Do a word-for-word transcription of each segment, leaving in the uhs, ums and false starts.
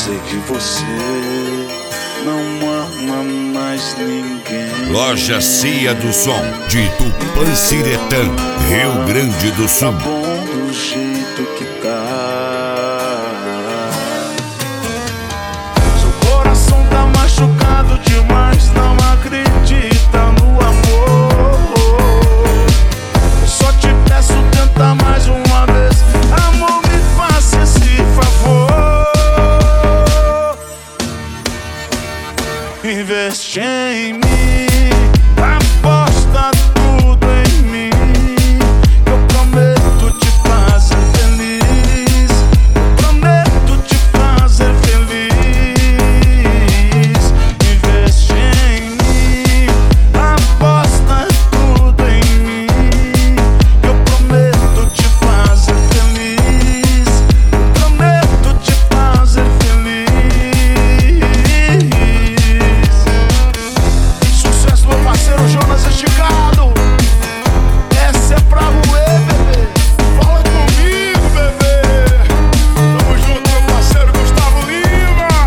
sei que você não ama mais ninguém. Loja Cia do Som, de Tupanciretã, Rio Grande do Sul. Tá bom do jeito que tá. Seu coração tá machucado demais, não acredita no amor. Só te peço, tenta mais uma vez. Amor, me faça esse favor. Investe em mim, aposta tudo em mim. Eu prometo te fazer feliz. Prometo te fazer feliz. Investe em mim, aposta tudo em mim. Eu prometo te fazer feliz. Prometo te fazer feliz. Sucesso, meu parceiro Jonas Esticado. Essa é pra roer, bebê. Fala comigo, bebê. Tamo junto, meu parceiro Gustavo Lima.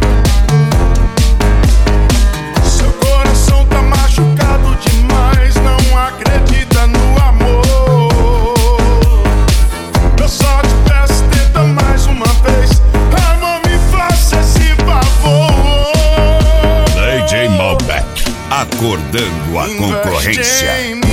Seu coração tá machucado demais, não acredita no amor. Eu só te peço, tenta mais uma vez. Amor, me faça esse favor. D J Malbec, acordando a concorrência. Investe em